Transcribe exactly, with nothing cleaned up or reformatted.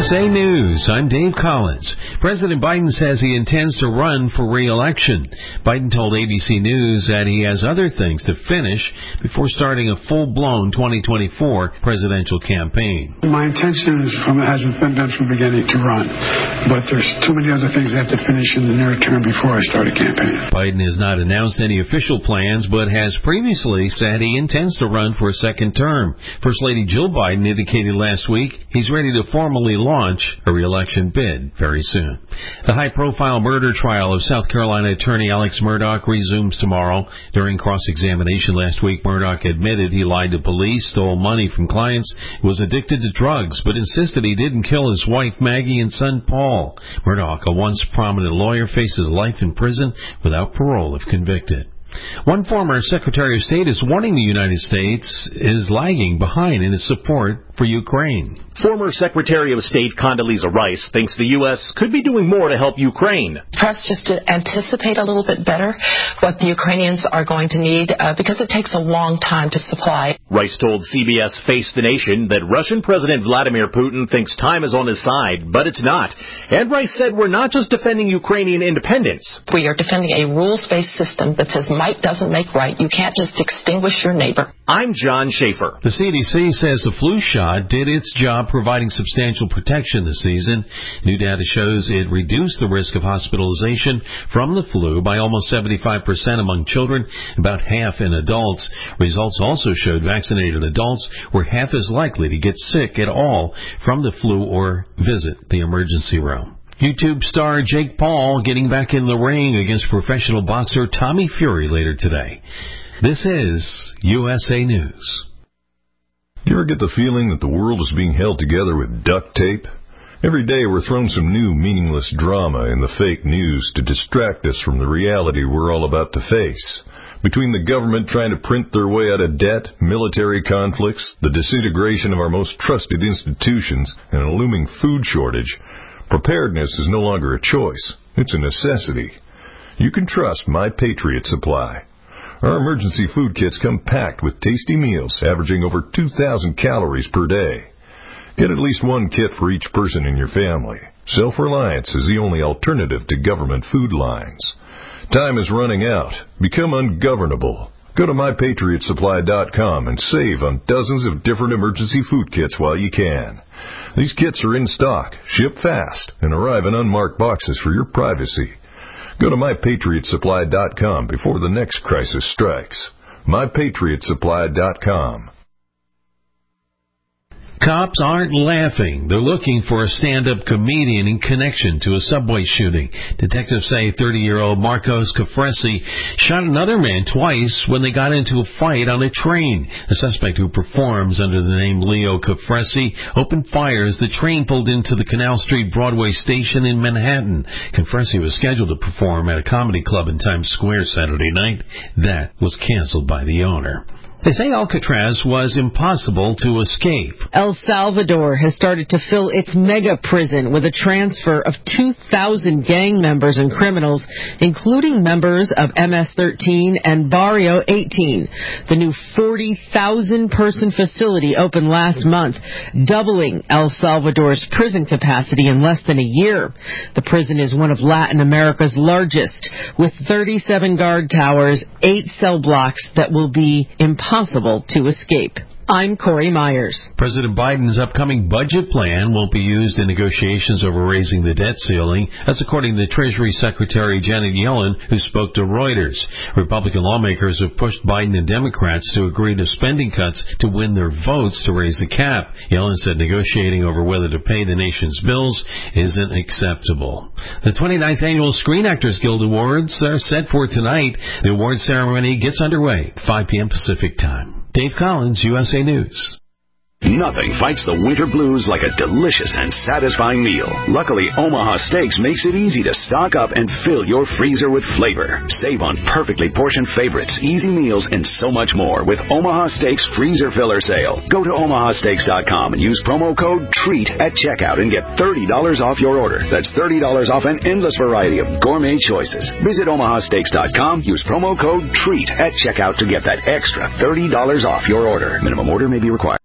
S A News, I'm Dave Collins. President Biden says he intends to run for re-election. Biden told A B C News that he has other things to finish before starting a full-blown twenty twenty-four presidential campaign. My intention is from, hasn't been, been from the beginning to run, but there's too many other things I have to finish in the near term before I start a campaign. Biden has not announced any official plans, but has previously said he intends to run for a second term. First Lady Jill Biden indicated last week he's ready to formally launch a re-election bid very soon. The high-profile murder trial of South Carolina attorney Alex Murdaugh resumes tomorrow. During cross-examination last week, Murdaugh admitted he lied to police, stole money from clients, was addicted to drugs, but insisted he didn't kill his wife Maggie and son Paul. Murdaugh, a once prominent lawyer, faces life in prison without parole if convicted. One former Secretary of State is warning the United States is lagging behind in its support for Ukraine. Former Secretary of State Condoleezza Rice thinks the U S could be doing more to help Ukraine. Perhaps just to anticipate a little bit better what the Ukrainians are going to need, uh, because it takes a long time to supply. Rice told C B S Face the Nation that Russian President Vladimir Putin thinks time is on his side, but it's not. And Rice said we're not just defending Ukrainian independence. We are defending a rules-based system that says might doesn't make right. You can't just extinguish your neighbor. I'm John Schaefer. The C D C says the flu shot did its job providing substantial protection this season. New data shows it reduced the risk of hospitalization from the flu by almost seventy-five percent among children, about half in adults. Results also showed vaccinated adults were half as likely to get sick at all from the flu or visit the emergency room. YouTube star Jake Paul getting back in the ring against professional boxer Tommy Fury later today. This is U S A News. Do you ever get the feeling that the world is being held together with duct tape? Every day we're thrown some new meaningless drama in the fake news to distract us from the reality we're all about to face. Between the government trying to print their way out of debt, military conflicts, the disintegration of our most trusted institutions, and a looming food shortage, preparedness is no longer a choice. It's a necessity. You can trust My Patriot Supply. Our emergency food kits come packed with tasty meals averaging over two thousand calories per day. Get at least one kit for each person in your family. Self-reliance is the only alternative to government food lines. Time is running out. Become ungovernable. Go to my patriot supply dot com and save on dozens of different emergency food kits while you can. These kits are in stock, ship fast, and arrive in unmarked boxes for your privacy. Go to my patriot supply dot com before the next crisis strikes. my patriot supply dot com. Cops aren't laughing. They're looking for a stand-up comedian in connection to a subway shooting. Detectives say thirty-year-old Marcos Cafresi shot another man twice when they got into a fight on a train. The suspect, who performs under the name Leo Cafresi, opened fire as the train pulled into the Canal Street Broadway station in Manhattan. Cafresi was scheduled to perform at a comedy club in Times Square Saturday night. That was canceled by the owner. They say Alcatraz was impossible to escape. El Salvador has started to fill its mega prison with a transfer of two thousand gang members and criminals, including members of M S thirteen and Barrio eighteen. The new forty thousand person facility opened last month, doubling El Salvador's prison capacity in less than a year. The prison is one of Latin America's largest, with thirty-seven guard towers, eight cell blocks that will be impossible Possible to escape. I'm Corey Myers. President Biden's upcoming budget plan won't be used in negotiations over raising the debt ceiling. That's according to Treasury Secretary Janet Yellen, who spoke to Reuters. Republican lawmakers have pushed Biden and Democrats to agree to spending cuts to win their votes to raise the cap. Yellen said negotiating over whether to pay the nation's bills isn't acceptable. The twenty-ninth Annual Screen Actors Guild Awards are set for tonight. The award ceremony gets underway at five p.m. Pacific Time. Dave Collins, U S A News. Nothing fights the winter blues like a delicious and satisfying meal. Luckily, Omaha Steaks makes it easy to stock up and fill your freezer with flavor. Save on perfectly portioned favorites, easy meals, and so much more with Omaha Steaks Freezer Filler Sale. Go to omaha steaks dot com and use promo code TREAT at checkout and get thirty dollars off your order. That's thirty dollars off an endless variety of gourmet choices. Visit omaha steaks dot com, use promo code TREAT at checkout to get that extra thirty dollars off your order. Minimum order may be required.